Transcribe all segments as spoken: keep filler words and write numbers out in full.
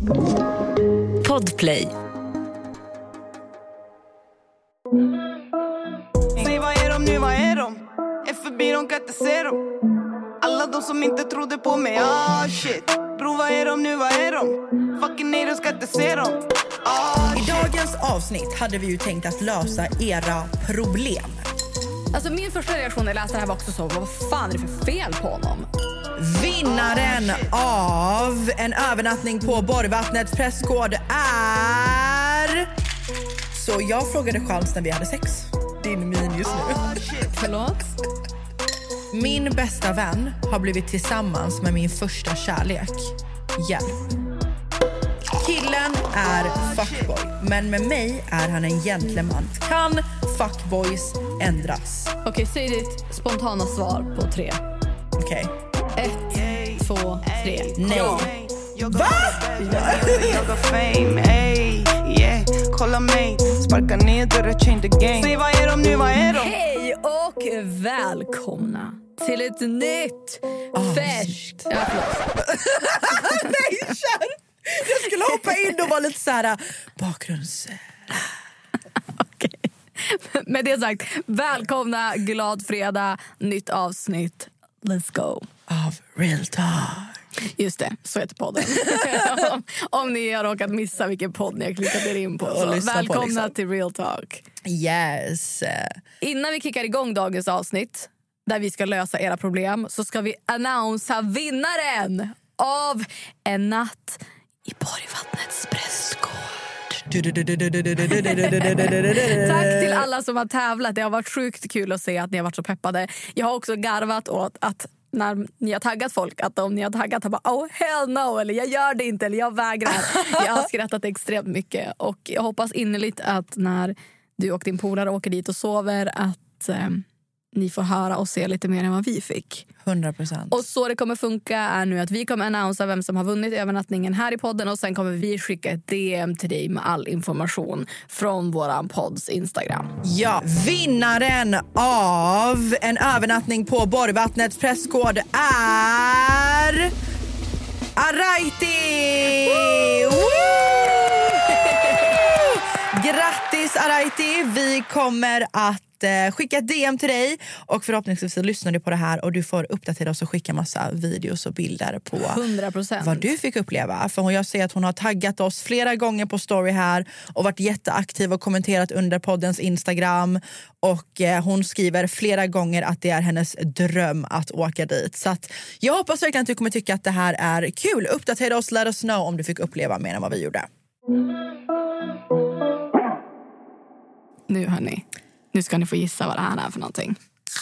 Podplay. Säg vad är de nu, vad är de? Är förbi, de kan inte se dem. Alla de som inte trodde på mig, ah shit. Bro, vad är de nu, vad är de? Fucking nej, de ska inte se dem. ah, I dagens avsnitt hade vi ju tänkt att lösa era problem. Alltså min första reaktion när jag läste det här var också så, vad fan är det för fel på honom? Vinnaren av en övernattning på Borgvattnets prästgård är... Så jag frågade Chans när vi hade sex. Din min just nu. Förlåt? Min bästa vän har blivit tillsammans med min första kärlek. Hjälp. Killen är fuckboy, men med mig är han en gentleman. Kan fuckboys ändras? Okej, okay, säg ditt spontana svar på tre. Okej. Okay. Ett, två, tre. Nej. Ja. Va? Jag har fame, ey, yeah. Kolla mig, sparka ner dörren, change the game. Säg vad är de nu, vad är de? Hej och välkomna till ett nytt, oh, färskt... Ja, nej, kär! Jag skulle hoppa in och vara lite så här bakgrunds... Okej. Med det sagt, välkomna, glad fredag, nytt avsnitt. Let's go. Of Real Talk. Just det, så heter podden. om, om ni har råkat missa vilken podd ni har klickat er in på. Så välkomna på liksom. Till Real Talk. Yes. Innan vi kickar igång dagens avsnitt, där vi ska lösa era problem, så ska vi annonsera vinnaren av En natt i Borgvattnets prästgård. Tack till alla som har tävlat. Det har varit sjukt kul att se att ni har varit så peppade. Jag har också garvat åt att när ni har taggat folk, att om ni har taggat, har bara, oh hell no, eller jag gör det inte, eller jag vägrar. Jag har skrattat extremt mycket. Och jag hoppas innerligt att när du och din polare åker dit och sover, att eh, ni får höra och se lite mer än vad vi fick. hundra procent. Och så det kommer funka är nu att vi kommer annonsera vem som har vunnit övernattningen här i podden, och sen kommer vi skicka ett D M till dig med all information från våran podds Instagram. Ja, vinnaren av en övernattning på Borgvattnets prästgård är Araiti! Grattis Araiti! Vi kommer att skicka ett D M till dig och förhoppningsvis lyssnar du på det här och du får uppdatera oss och skicka massa videos och bilder på hundra procent vad du fick uppleva. För jag ser att hon har taggat oss flera gånger på story här och varit jätteaktiv och kommenterat under poddens Instagram, och hon skriver flera gånger att det är hennes dröm att åka dit. Så att jag hoppas verkligen att du kommer tycka att det här är kul. Uppdatera oss, let us know om du fick uppleva mer än vad vi gjorde. Nu hörni, nu ska ni få gissa vad det här är för någonting.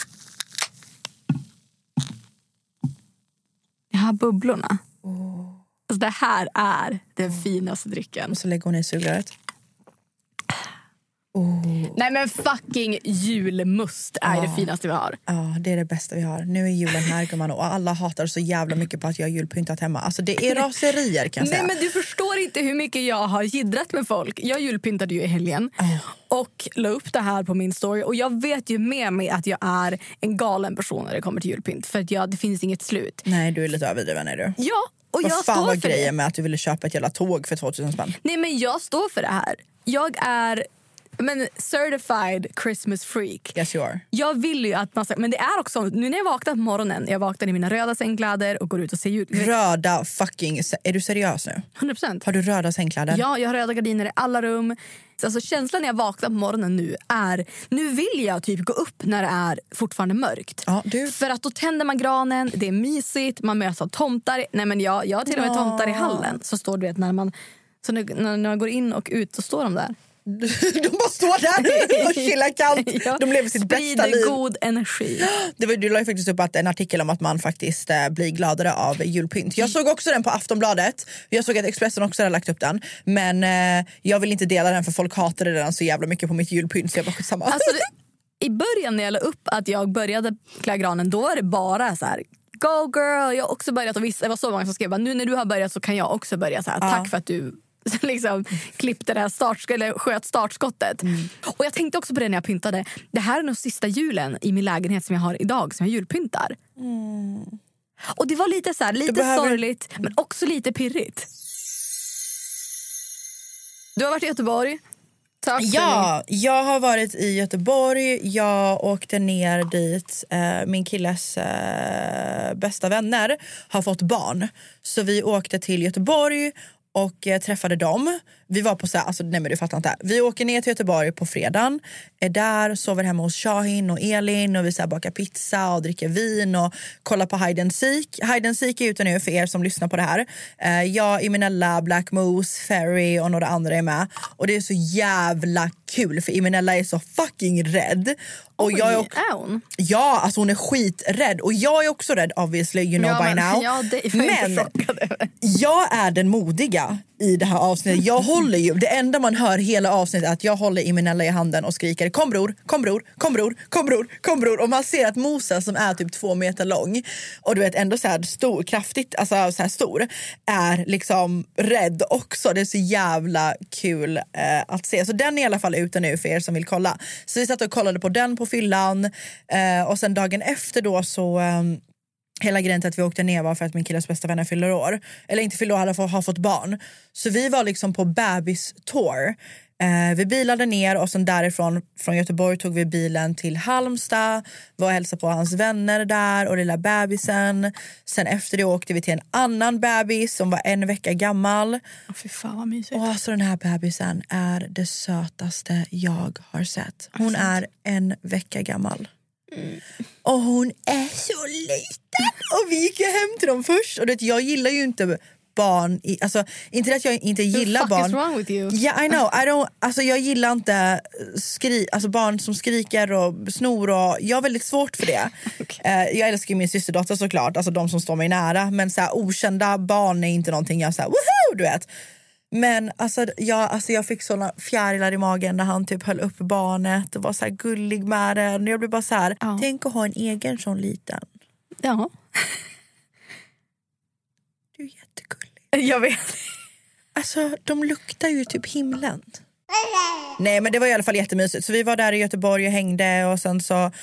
Jag har bubblorna. Oh. Alltså det här är den oh. finaste drycken. Och så lägger hon i sugröret. Oh. Nej men fucking julmust är oh. det finaste vi har. Ja, oh, det är det bästa vi har. Nu är julen här, gumman, och alla hatar så jävla mycket på att jag har julpyntat hemma. Alltså det är raserier, kan jag säga. Nej men du förstår inte hur mycket jag har jiddrat med folk. Jag julpyntade ju i helgen. Oh. Och la upp det här på min story. Och jag vet ju med mig att jag är en galen person när det kommer till julpynt. För att jag, det finns inget slut. Nej, du är lite överdriven, är du? Ja, och vad jag fan står var för grejen det. Med att du ville köpa ett jävla tåg för tvåtusen spänn? Nej men jag står för det här. Jag är... Men certified Christmas freak. Yes you are. Jag vill ju att man ska, men det är också nu när jag vaknar på morgonen, jag vaknar i mina röda sängkläder och går ut och ser jul. Röda fucking, är du seriös nu? hundra procent. Har du röda sängkläder? Ja, jag har röda gardiner i alla rum. Alltså känslan när jag vaknar på morgonen nu är, nu vill jag typ gå upp när det är fortfarande mörkt. Ja, du. För att då tänder man granen, det är mysigt, man möts av tomtar. Nej men jag, jag har till och med tomtar i hallen. Så står du vet när man, så när, när man går in och ut så står de där. De bara står där och chillar kallt. Ja. De lever sitt bästa liv. God energi. Det var, du la ju faktiskt upp att en artikel om att man faktiskt eh, blir gladare av julpynt. Jag såg också den på Aftonbladet. Jag såg att Expressen också hade lagt upp den. Men eh, jag vill inte dela den för folk hatade den så jävla mycket på mitt julpynt. Så jag var skitsamma. Alltså, det, i början när jag la upp att jag började klä granen, då var det bara så här: go girl, jag har också börjat. Och visst, det var så många som skrev, nu när du har börjat så kan jag också börja så här. Tack ja. för att du liksom klippte det här start, eller sköt startskottet. Mm. Och jag tänkte också på det när jag pyntade. Det här är nog sista julen i min lägenhet som jag har idag, som jag julpyntar. Mm. Och det var lite så här, lite behöver... sorgligt, men också lite pirrigt. Du har varit i Göteborg. Tack. Ja, jag har varit i Göteborg. Jag åkte ner dit. Eh, min killes eh, bästa vänner har fått barn. Så vi åkte till Göteborg och eh, träffade dem. Vi var på så här, alltså nej men du fattar inte. Vi åker ner till Göteborg på fredagen. Är där, sover hemma hos Shahin och Elin och vi så här, bakar pizza och dricker vin och kollar på Hide and Seek. Hide and Seek är ute nu för er som lyssnar på det här. Eh, jag, Imenella, Black Moose, Ferry och några andra är med. Och det är så jävla kul för Imenella är så fucking rädd. Och Oj, jag är, också, är hon? Ja, alltså hon är skiträdd. Och jag är också rädd, obviously, you know ja, by men, now. Ja, det men jag är den modiga i det här avsnittet. Jag håller ju, det enda man hör hela avsnittet är att jag håller Imenella i handen och skriker kom bror, kom bror, kom bror, kom bror, kom bror. Och man ser att Moses som är typ två meter lång och du vet ändå så här stor, kraftigt, alltså så här stor, är liksom rädd också. Det är så jävla kul eh, att se. Så den är i alla fall ute nu för er som vill kolla. Så vi satt och kollade på den på fyllan eh, och sen dagen efter då så eh, hela grejen till att vi åkte ner var för att min killes bästa vänner fyller år. Eller inte fyller år, hade har fått barn. Så vi var liksom på bebis-tour. Eh, vi bilade ner och sen därifrån från Göteborg tog vi bilen till Halmstad. Var och hälsade på hans vänner där och lilla bebisen. Sen efter det åkte vi till en annan bebis som var en vecka gammal. Oh, fy fan vad mysigt. Och alltså den här bebisen är det sötaste jag har sett. Hon är en vecka gammal. Mm. Och hon är så liten. Och vi gick ju hem till dem först. Och det, jag gillar ju inte barn i, alltså inte att jag inte gillar barn. What the fuck is wrong with you? Yeah, I know. I don't, alltså jag gillar inte skri, alltså barn som skriker och snor och jag har väldigt svårt för det. Okay. uh, jag älskar ju min systerdotter såklart, alltså de som står mig nära, men så här, okända barn är inte någonting jag så här, woohoo, du vet. Men alltså jag, alltså jag fick såna fjärilar i magen när han typ höll upp barnet och var så här gullig med den. Jag blev bara så här, ja. Tänk att ha en egen sån liten. Ja. Du är jättegullig. Jag vet. Alltså de luktar ju typ himlen. Nej men det var i alla fall jättemysigt. Så vi var där i Göteborg och hängde och sen så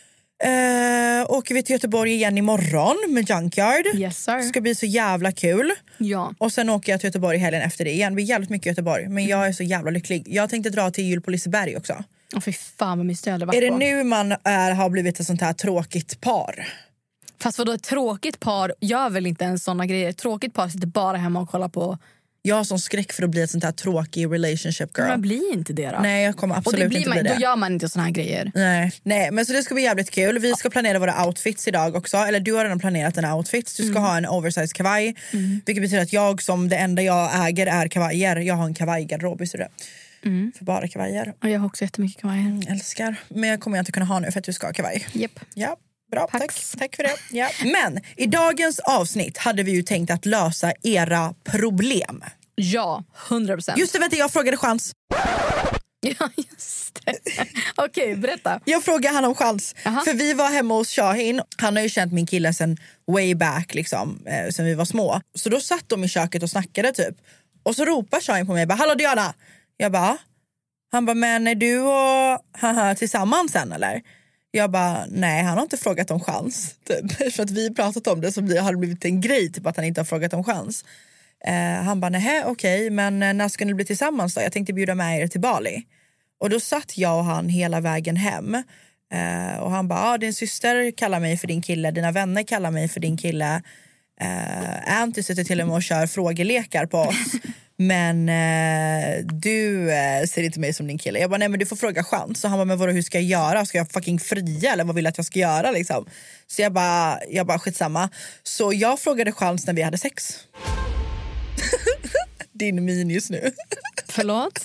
Uh, åker vi till Göteborg igen imorgon med Junkyard. Yes, sir. Det ska bli så jävla kul. Ja. Och sen åker jag till Göteborg helgen efter det igen. Det blir jävligt mycket Göteborg. Men jag är så jävla lycklig. Jag tänkte dra till jul på Liseberg också. Åh oh, fy fan vad mysigt jag hade varit Är det på. nu man är, har blivit ett sånt här tråkigt par? Fast vadå, ett tråkigt par gör väl inte en såna grejer. Ett tråkigt par sitter bara hemma och kollar på. Jag har sån skräck för att bli ett sånt här tråkig relationship girl. Men bli inte det då. Nej, jag kommer absolut och det blir inte man, bli det. Då gör man inte såna här grejer. Nej. Nej, men så det ska bli jävligt kul. Vi ska planera våra outfits idag också. Eller du har redan planerat en outfit. Du ska mm. ha en oversized kavaj. Mm. Vilket betyder att jag som det enda jag äger är kavajer. Jag har en kavajgarderob, visst är det? Mm. För bara kavajer. Och jag har också jättemycket kavajer. Mm, älskar. Men jag kommer inte kunna ha nu för att du ska ha kavaj. Japp. Ja. Bra, tack. Tack för det. Ja. Men i dagens avsnitt hade vi ju tänkt att lösa era problem. Ja, hundra procent. Just det, vet du, jag frågade chans. Ja, just det. Okej, okay, berätta. Jag frågade han om chans. Uh-huh. För vi var hemma hos Shahin. Han har ju känt min kille sen way back, liksom, eh, sen vi var små. Så då satt de i köket och snackade typ. Och så ropar Shahin på mig, bara, hallå Diana. Jag bara, han bara, men är du och haha, tillsammans sen eller? Jag bara, nej han har inte frågat om chans. Typ. För att vi pratat om det så har det blivit en grej typ att han inte har frågat om chans. Uh, han bara, nej okej, okay, men uh, när ska ni bli tillsammans då? Jag tänkte bjuda med er till Bali. Och då satt jag och han hela vägen hem. Uh, och han bara, ah, din syster kallar mig för din kille, dina vänner kallar mig för din kille. Uh, Anty sitter till och med och kör frågelekar på oss. Men uh, du uh, ser inte mig som din kille. Jag bara, nej men du får fråga chans. Så han bara, men vadå, hur ska jag göra? Ska jag fucking fria eller vad vill jag att jag ska göra liksom? Så jag bara, jag bara skitsamma. Så jag frågade chans när vi hade sex. Din min just nu. Förlåt?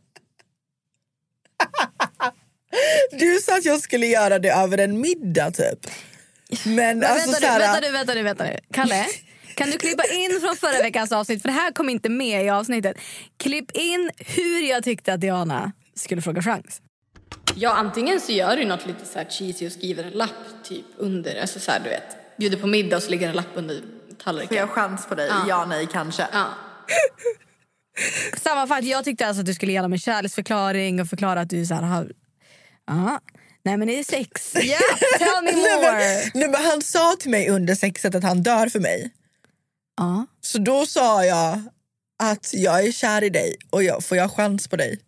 Du sa att jag skulle göra det över en middag typ. Men, Men alltså, vänta, såhär... du, vänta du, vänta du, vänta du. Kalle, kan du klippa in från förra veckans avsnitt? För det här kom inte med i avsnittet. Klipp in hur jag tyckte att Diana skulle fråga chans. Ja, antingen så gör du något lite så här cheesy och skriver en lapp typ under. Alltså så här, du vet. Bjuder på middag och så ligger en lapp under tallriken. Får jag chans på dig? Ja, ja nej, kanske. Ja. Sammanfatt, jag tyckte alltså att du skulle ge dem en kärleksförklaring och förklara att du så här har... Ja. Nej men det är sex. Yeah, tell me more. nej, men, nej, men han sa till mig under sexet att han dör för mig. Ja. Så då sa jag att jag är kär i dig och jag, får jag chans på dig?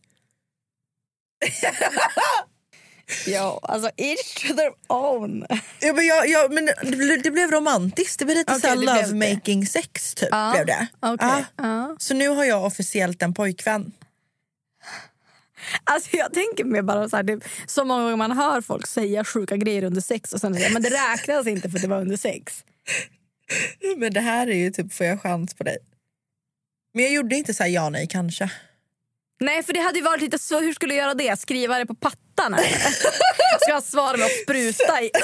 Ja, alltså each to their own. Ja, men jag, jag, men det, blev, det blev romantiskt. Det blev lite Okay, så love making sex typ. Ja, blev det. Okay. Ja. Ja. Så nu har jag officiellt en pojkvän. Alltså jag tänker mig bara så här, det, så många gånger man hör folk säga sjuka grejer under sex och sen men det räknas inte för att det var under sex. Men det här är ju typ, får jag chans på dig? Men jag gjorde inte så här ja nej kanske. Nej, för det hade ju varit lite så, hur skulle jag göra det? Skriva det på pattarna? Ska jag svara med att spruta i?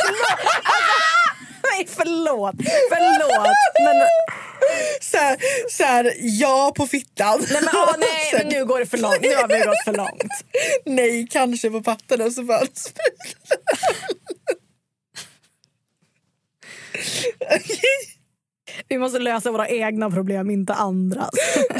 Nej, förlåt. Förlåt. Men... Så här, så här, ja på fittan. Nej, men, åh, nej, Sen... men nu går det för långt. Nu har vi gått för långt. Nej, kanske på pattarna så bara spruta. Vi måste lösa våra egna problem, inte andras.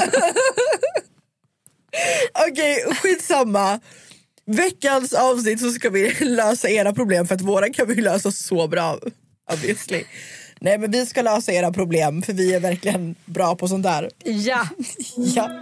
Okej, okay, skitsamma. Veckans avsnitt så ska vi lösa era problem, för att våra kan vi lösa så bra, obviously. Nej, men vi ska lösa era problem, för vi är verkligen bra på sånt där. Ja. Ja.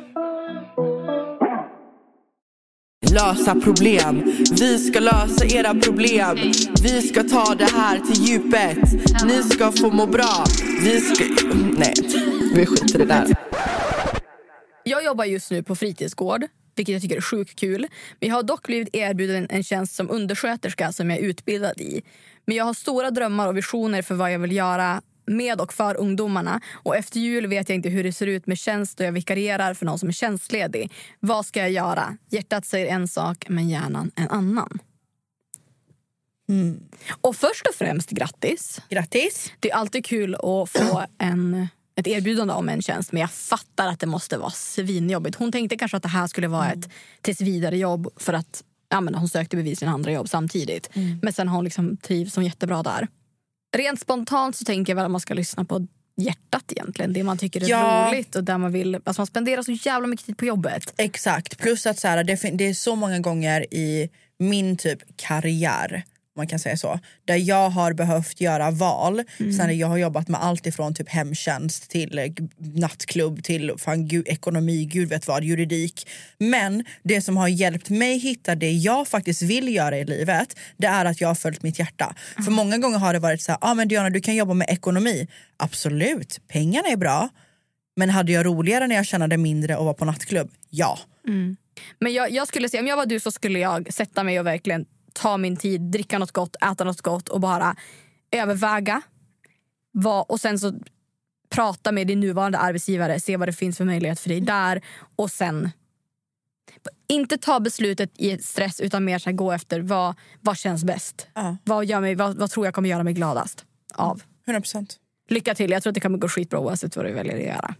Lösa problem. Vi ska lösa era problem. Vi ska ta det här till djupet. Ni ska få må bra. Vi ska... Nej, vi skiter i det där. Jag jobbar just nu på fritidsgård, vilket jag tycker är sjukt kul. Men jag har dock blivit erbjuden en tjänst som undersköterska som jag är utbildad i. Men jag har stora drömmar och visioner för vad jag vill göra med och för ungdomarna. Och efter jul vet jag inte hur det ser ut med tjänst och jag vikarierar för någon som är tjänstledig. Vad ska jag göra? Hjärtat säger en sak, men hjärnan en annan. Mm. Och först och främst, grattis. Grattis. Det är alltid kul att få en... ett erbjudande om en tjänst, men jag fattar att det måste vara svinjobbigt. Hon tänkte kanske att det här skulle vara mm. ett tills vidare jobb för att ja, men hon sökte bevisligen andra jobb samtidigt. Mm. Men sen har hon liksom trivs som jättebra där. Rent spontant så tänker jag väl att man ska lyssna på hjärtat egentligen. Det man tycker är ja. roligt och där man vill... Alltså man spenderar så jävla mycket tid på jobbet. Exakt. Plus att så här, det, det är så många gånger i min typ karriär, man kan säga så, där jag har behövt göra val. Mm. Sen jag har jobbat med allt ifrån typ hemtjänst till nattklubb till fan, gud, ekonomi, gud vet vad, juridik. Men det som har hjälpt mig hitta det jag faktiskt vill göra i livet, det är att jag har följt mitt hjärta. Mm. För många gånger har det varit så här, ja ah, men Diana, du kan jobba med ekonomi. Absolut, pengarna är bra. Men hade jag roligare när jag tjänade mindre och var på nattklubb? Ja. Mm. Men jag, jag skulle säga, om jag var du så skulle jag sätta mig och verkligen ta min tid, dricka något gott, äta något gott och bara överväga vad, och sen så prata med din nuvarande arbetsgivare, se vad det finns för möjlighet för dig där och sen inte ta beslutet i stress utan mer så här, gå efter vad, vad känns bäst. Uh. Vad, gör mig, vad, vad tror jag kommer göra mig gladast av. hundra procent. Lycka till, jag tror att det kommer gå skitbra oavsett vad du väljer att göra.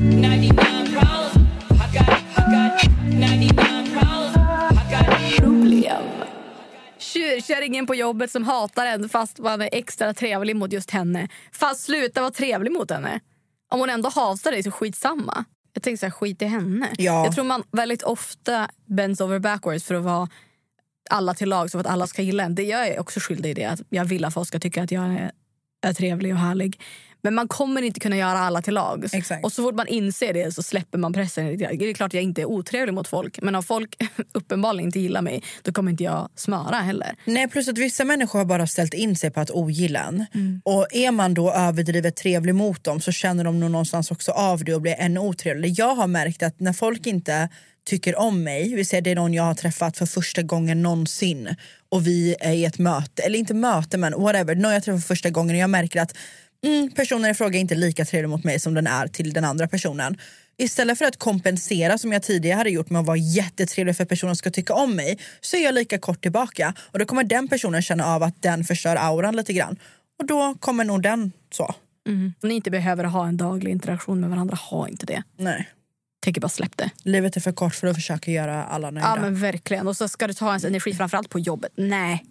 Tjurkärringen på jobbet som hatar en fast man är extra trevlig mot just henne. Fast sluta vara trevlig mot henne. Om hon ändå hatar dig så skitsamma. Jag tänker så här, skit i henne. Ja. Jag tror man väldigt ofta bends over backwards för att vara alla till lag så att alla ska gilla en. Det jag är också skyldig i det. Att jag vill att folk ska tycka att jag är, är trevlig och härlig. Men man kommer inte kunna göra alla till lag. Exakt. Och så fort man inser det så släpper man pressen. Det är klart att jag inte är otrevlig mot folk. Men om folk uppenbarligen inte gillar mig, då kommer inte jag smöra heller. Nej, plus att vissa människor har bara ställt in sig på att ogilla en. Mm. Och är man då överdrivet trevlig mot dem så känner de nog någonstans också av det och blir ännu otrevlig. Jag har märkt att när folk inte tycker om mig, vi säger det är någon jag har träffat för första gången någonsin och vi är i ett möte, eller inte möte men whatever, någon jag träffar för första gången och jag märker att Mm, personen i fråga är inte lika trevlig mot mig som den är till den andra personen. Istället för att kompensera som jag tidigare hade gjort med att vara jättetrevlig för att personen ska tycka om mig, så är jag lika kort tillbaka. Och då kommer den personen känna av att den förstör auran lite grann. Och då kommer nog den så. Mm. Om ni inte behöver ha en daglig interaktion med varandra, ha inte det. Nej. Tänker bara släpp det. Livet är för kort för att försöka göra alla nöjda. Ja men verkligen. Och så ska du ta ens energi framförallt på jobbet. Nej.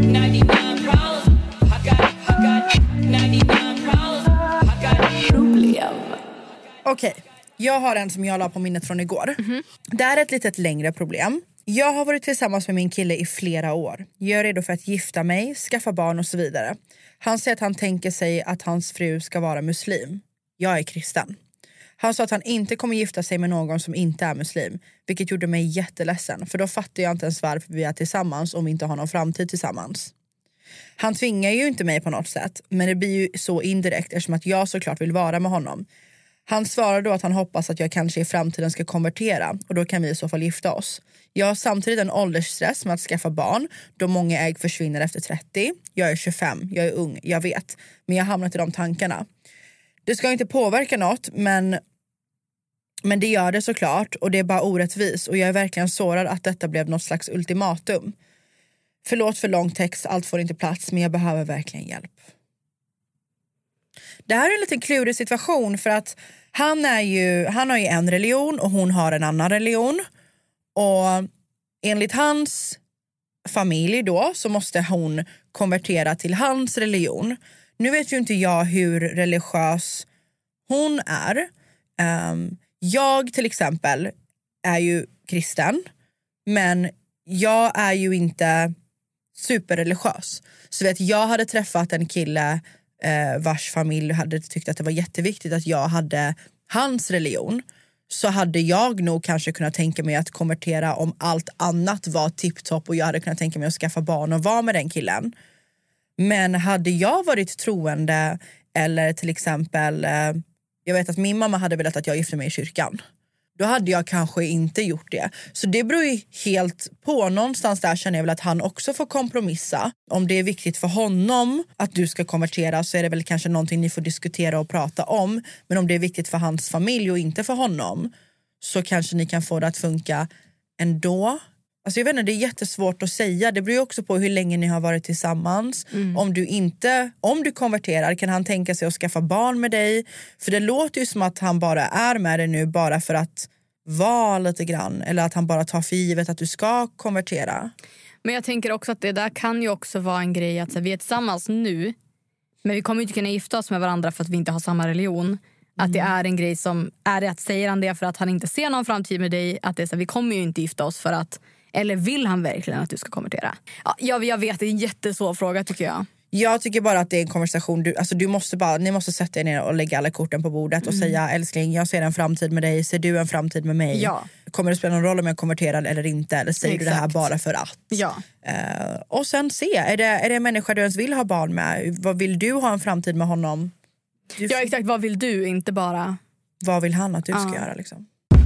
Okej, okay. Jag har en som jag la på minnet från igår. Mm-hmm. Det är ett litet längre problem. Jag har varit tillsammans med min kille i flera år. Jag är redo för att gifta mig, skaffa barn och så vidare. Han säger att han tänker sig att hans fru ska vara muslim. Jag är kristen. Han sa att han inte kommer gifta sig med någon som inte är muslim. Vilket gjorde mig jätteledsen. För då fattar jag inte ens varför vi är tillsammans om vi inte har någon framtid tillsammans. Han tvingar ju inte mig på något sätt. Men det blir ju så indirekt eftersom att jag såklart vill vara med honom. Han svarar då att han hoppas att jag kanske i framtiden ska konvertera. Och då kan vi i så fall gifta oss. Jag har samtidigt en åldersstress med att skaffa barn. Då många ägg försvinner efter trettio. Jag är tjugofem, jag är ung, jag vet. Men jag har hamnat i de tankarna. Det ska inte påverka något, men, men det gör det såklart. Och det är bara orättvis. Och jag är verkligen sårad att detta blev något slags ultimatum. Förlåt för lång text, allt får inte plats. Men jag behöver verkligen hjälp. Det här är en liten klurig situation. För att han, är ju, han har ju en religion och hon har en annan religion. Och enligt hans familj då så måste hon konvertera till hans religion. Nu vet ju inte jag hur religiös hon är. Um, jag till exempel är ju kristen. Men jag är ju inte superreligiös. Så vet jag hade träffat en kille eh, vars familj hade tyckt att det var jätteviktigt att jag hade hans religion. Så hade jag nog kanske kunnat tänka mig att konvertera om allt annat var tipptopp. Och jag hade kunnat tänka mig att skaffa barn och vara med den killen. Men hade jag varit troende eller till exempel, eh, jag vet att min mamma hade velat att jag gifte mig i kyrkan. Då hade jag kanske inte gjort det. Så det beror ju helt på. Någonstans där känner jag väl att han också får kompromissa. Om det är viktigt för honom att du ska konvertera så är det väl kanske någonting ni får diskutera och prata om. Men om det är viktigt för hans familj och inte för honom så kanske ni kan få det att funka ändå. Alltså jag vet inte, det är jättesvårt att säga. Det beror ju också på hur länge ni har varit tillsammans. Mm. Om du inte, om du konverterar kan han tänka sig att skaffa barn med dig. För det låter ju som att han bara är med dig nu bara för att vara lite grann. Eller att han bara tar för givet att du ska konvertera. Men jag tänker också att det där kan ju också vara en grej att så här, vi är tillsammans nu. Men vi kommer ju inte kunna gifta oss med varandra för att vi inte har samma religion. Mm. Att det är en grej som, är det att säger han det för att han inte ser någon framtid med dig. Att det är så här, vi kommer ju inte gifta oss för att, eller vill han verkligen att du ska konvertera? Ja, jag, jag vet, det är en jättesvår fråga tycker jag. Jag tycker bara att det är en konversation. Du, alltså du måste bara, ni måste sätta er ner och lägga alla korten på bordet och mm. säga älskling, jag ser en framtid med dig. Ser du en framtid med mig? Ja. Kommer det spela någon roll om jag konverterar eller inte? Eller säger Exakt. Du det här bara för att? Ja. Uh, och sen se, är det, är det en människa du ens vill ha barn med? Vad vill du ha en framtid med honom? Du, ja exakt, vad vill du? Inte bara... Vad vill han att du ska uh. göra liksom?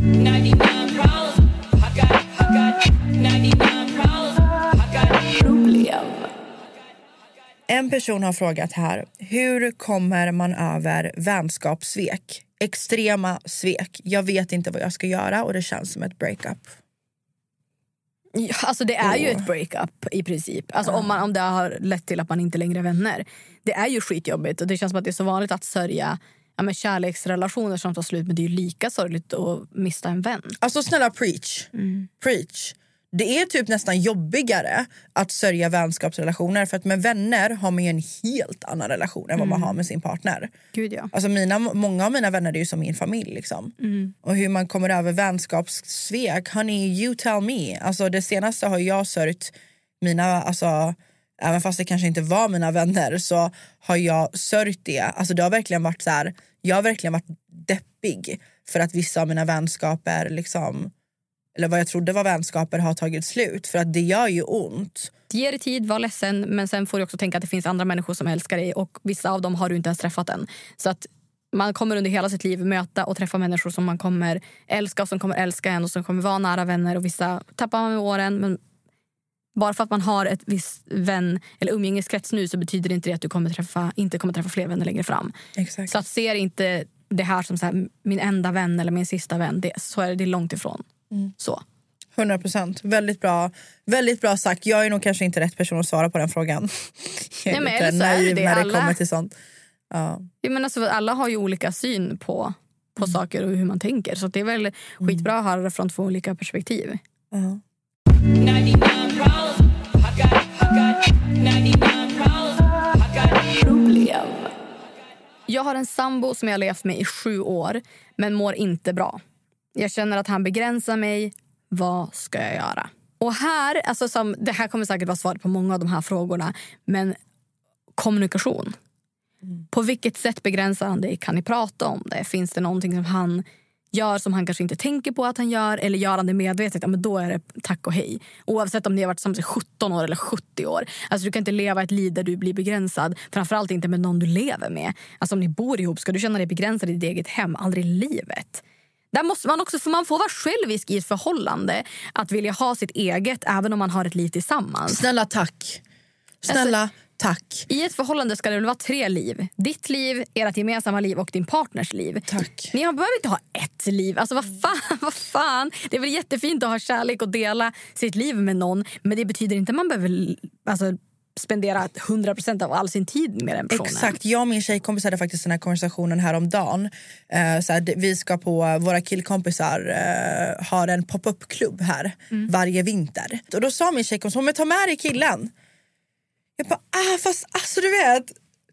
En person har frågat här, hur kommer man över vänskapssvek? Extrema svek. Jag vet inte vad jag ska göra och det känns som ett breakup. Ja, alltså det är oh. ju ett breakup i princip. Alltså uh. om, man, om det har lett till att man inte längre är vänner. Det är ju skitjobbigt och det känns som att det är så vanligt att sörja ja, med kärleksrelationer som tar slut. Men det är ju lika sorgligt att mista en vän. Alltså snälla preach. Mm. Preach. Det är typ nästan jobbigare att sörja vänskapsrelationer. För att med vänner har man ju en helt annan relation än vad man mm. har med sin partner. Gud, ja. Alltså mina, många av mina vänner är ju som min familj liksom. Mm. Och hur man kommer över vänskapssvek, honey, you tell me. Alltså det senaste har jag sörjt mina, alltså även fast det kanske inte var mina vänner så har jag sörjt det. Alltså det har verkligen varit så här, jag har verkligen varit deppig för att vissa av mina vänskaper liksom, eller vad jag trodde var vänskaper har tagit slut. För att det gör ju ont. Ge dig tid, var ledsen. Men sen får du också tänka att det finns andra människor som älskar dig. Och vissa av dem har du inte ens träffat än. Så att man kommer under hela sitt liv möta och träffa människor som man kommer älska. Och som kommer älska en och som kommer vara nära vänner. Och vissa tappar man med åren. Men bara för att man har ett visst vän eller umgängeskrets nu så betyder det inte det att du kommer träffa, inte kommer träffa fler vänner längre fram. Exakt. Så att ser inte det här som så här, min enda vän eller min sista vän. Det, så är det, det är långt ifrån. Mm. Så. hundra procent. Väldigt bra. Väldigt bra sagt. Jag är nog kanske inte rätt person att svara på den frågan. Jag är Nej, lite men naiv det. när alla... det kommer till sånt. Ja. Jag menar, så alla har ju olika syn på, på mm. saker och hur man tänker. Så det är väl skitbra att höra det från två olika perspektiv. Ja. Jag har en sambo som jag har levt med i sju år men mår inte bra. Jag känner att han begränsar mig. Vad ska jag göra? Och här, alltså som, det här kommer säkert vara svar på många av de här frågorna. Men kommunikation. Mm. På vilket sätt begränsar han dig? Kan ni prata om det? Finns det någonting som han gör som han kanske inte tänker på att han gör, eller gör han det medvetet? Ja, men då är det tack och hej. Oavsett om ni har varit tillsammans i sjutton år eller sjuttio år. Alltså du kan inte leva ett liv där du blir begränsad. Framförallt inte med någon du lever med. Alltså om ni bor ihop, ska du känna dig begränsad i ditt eget hem? Aldrig i livet. Där måste man också, för man får vara självisk i ett förhållande, att vilja ha sitt eget även om man har ett liv tillsammans. Snälla tack. Snälla alltså, tack. I ett förhållande ska det väl vara tre liv. Ditt liv, ert gemensamma liv och din partners liv. Tack. Ni behöver inte ha ett liv. Alltså vad fan, vad fan. Det är väl jättefint att ha kärlek och dela sitt liv med någon. Men det betyder inte att man behöver alltså, spendera hundra procent av all sin tid med den personen. Exakt, jag och min tjejkompis hade faktiskt den här konversationen här om dagen. Uh, så här, vi ska på, våra killkompisar uh, har en pop-up-klubb här mm. varje vinter. Och då sa min tjejkompis, hon men ta med dig killen. Jag bara, ah fast alltså du vet.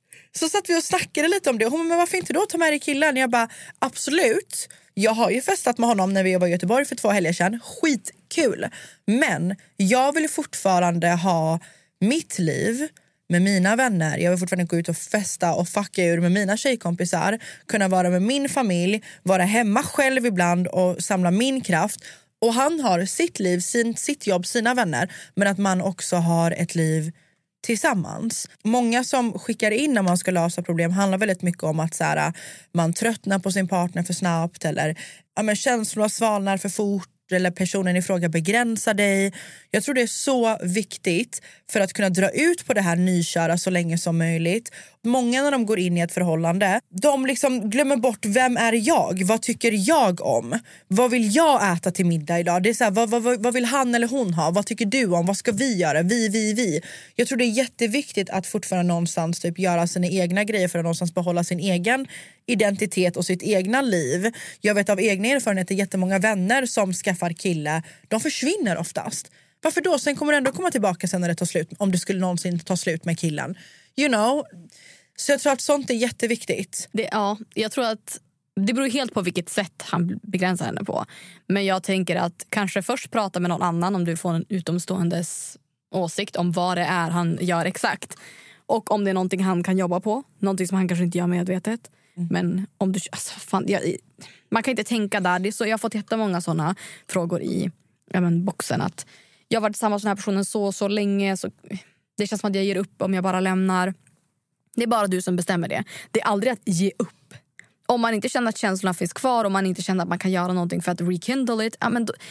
Så satt vi och snackade lite om det. Hon bara, men varför inte då ta med dig killen? Jag bara, absolut. Jag har ju festat med honom när vi var i Göteborg för två helger sedan. Skitkul. Men jag vill fortfarande ha mitt liv med mina vänner. Jag vill fortfarande gå ut och festa och fucka ur med mina tjejkompisar. Kunna vara med min familj. Vara hemma själv ibland och samla min kraft. Och han har sitt liv, sin, sitt jobb, sina vänner. Men att man också har ett liv tillsammans. Många som skickar in när man ska lösa problem handlar väldigt mycket om att så här, man tröttnar på sin partner för snabbt. Eller ja, men känslor svalnar för fort. Eller personen i fråga begränsar dig. Jag tror det är så viktigt för att kunna dra ut på det här nyköra så länge som möjligt. Många när de går in i ett förhållande, de liksom glömmer bort vem är jag? Vad tycker jag om? Vad vill jag äta till middag idag? Det är så här, vad, vad, vad vill han eller hon ha? Vad tycker du om? Vad ska vi göra? Vi, vi, vi. Jag tror det är jätteviktigt att fortfarande någonstans typ göra sina egna grejer för att någonstans behålla sin egen identitet och sitt egna liv. Jag vet av egna erfarenheter jättemånga vänner som skaffar kille, de försvinner oftast. Varför då? Sen kommer det ändå komma tillbaka sen när det tar slut, om det skulle någonsin ta slut med killen. You know. Så jag tror att sånt är jätteviktigt. Det, ja, jag tror att det beror helt på vilket sätt han begränsar henne på. Men jag tänker att kanske först prata med någon annan om du får en utomståendes åsikt om vad det är han gör exakt. Och om det är någonting han kan jobba på. Någonting som han kanske inte gör medvetet. Mm. Men om du... Alltså, fan, jag, man kan inte tänka där. Det är så, jag har fått jättemånga sådana frågor i ja, men, boxen. Att jag har varit tillsammans med den här personen så så länge. Så det känns som att jag ger upp om jag bara lämnar. Det är bara du som bestämmer det. Det är aldrig att ge upp. Om man inte känner att känslorna finns kvar. Om man inte känner att man kan göra någonting för att rekindle it. Ja, men då...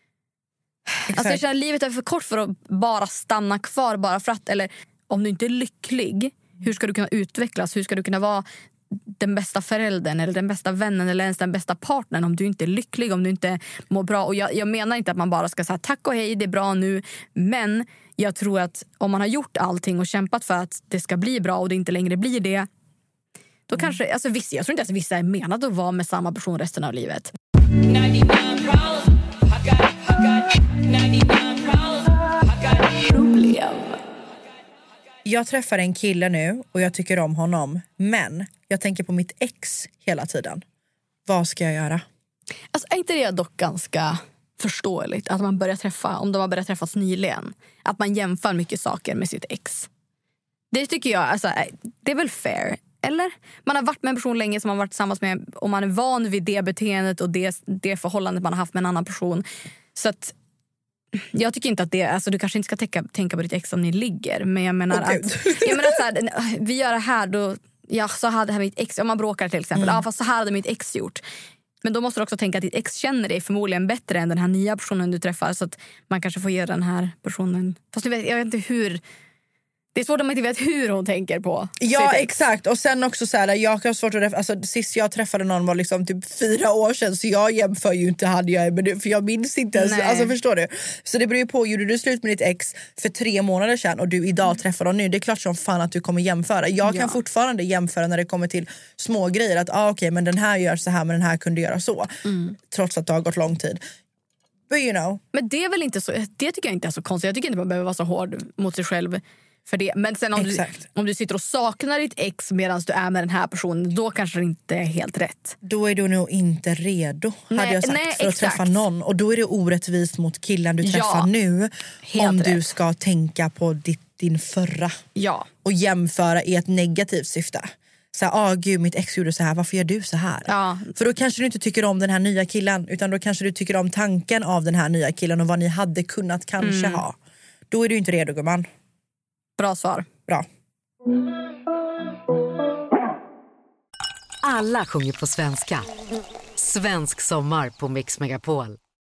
Alltså jag känner att livet är för kort för att bara stanna kvar. Bara för att, eller om du inte är lycklig. Hur ska du kunna utvecklas? Hur ska du kunna vara den bästa föräldern eller den bästa vännen eller ens den bästa partnern om du inte är lycklig, om du inte mår bra. Och jag, jag menar inte att man bara ska säga tack och hej, det är bra nu. Men jag tror att om man har gjort allting och kämpat för att det ska bli bra och det inte längre blir det, då mm. kanske, alltså vissa, jag tror inte att vissa är menade att vara med samma person resten av livet. Jag träffar en kille nu och jag tycker om honom. Men jag tänker på mitt ex hela tiden. Vad ska jag göra? Alltså är inte det dock ganska förståeligt att man börjar träffa, om de har börjat träffas nyligen, att man jämför mycket saker med sitt ex. Det tycker jag, alltså, det är väl fair. Eller? Man har varit med en person länge som man har varit tillsammans med och man är van vid det beteendet och det, det förhållandet man har haft med en annan person. Så att jag tycker inte att det, alltså du kanske inte ska tänka, tänka på ditt ex om ni ligger, men jag menar oh, att, jag menar att så här, vi gör det här då, ja så hade mitt ex, om man bråkar till exempel, mm. ja fast så här hade mitt ex gjort. Men då måste du också tänka att ditt ex känner dig förmodligen bättre än den här nya personen du träffar, så att man kanske får ge den här personen, fast jag vet, jag vet inte hur. Det är svårt om man inte vet hur hon tänker på. Ja, exakt. Och sen också så här, jag har svårt att, alltså, sist jag träffade någon var liksom typ fyra år sedan, så jag jämför ju inte hade jag, men det, för jag minns inte ens, alltså förstår du? Så det beror ju på, gjorde du slut med ditt ex för tre månader sedan och du idag träffar dem nu, det är klart som fan att du kommer jämföra. Jag kan ja. fortfarande jämföra när det kommer till små grejer, att ah, okej, okay, men den här gör så här, men den här kunde göra så. Mm. Trots att det har gått lång tid. But you know. Men det är väl inte så, det tycker jag inte är så konstigt. Jag tycker inte man behöver vara så hård mot sig själv för det. Men sen om du, om du sitter och saknar ditt ex medan du är med den här personen, då kanske det inte är helt rätt. Då är du nog inte redo, nej, hade jag sagt, nej, för att exakt. träffa någon. Och då är det orättvist mot killen du träffar ja, nu. Om rätt. Du ska tänka på ditt, din förra. Ja. Och jämföra i ett negativt syfte. så här, ah gud mitt ex gjorde så här, varför gör du så här? Ja. För då kanske du inte tycker om den här nya killen, utan då kanske du tycker om tanken av den här nya killen och vad ni hade kunnat kanske mm. ha. Då är du inte redo, gumman. Bra svar. Bra. Alla sjunger på svenska. Svensk sommar på Mix Megapol.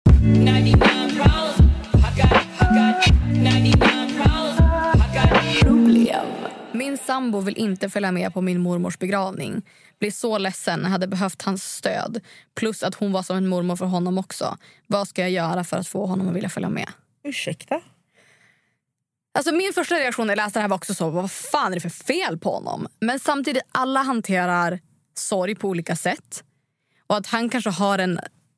Min sambo vill inte följa med på min mormors begravning. Blir så ledsen, hade behövt hans stöd. Plus att hon var som en mormor för honom också. Vad ska jag göra för att få honom att vilja följa med? Ursäkta? Alltså min första reaktion när jag läste det här var också så, vad fan är det för fel på honom? Men samtidigt, alla hanterar sorg på olika sätt. Och att han kanske har en...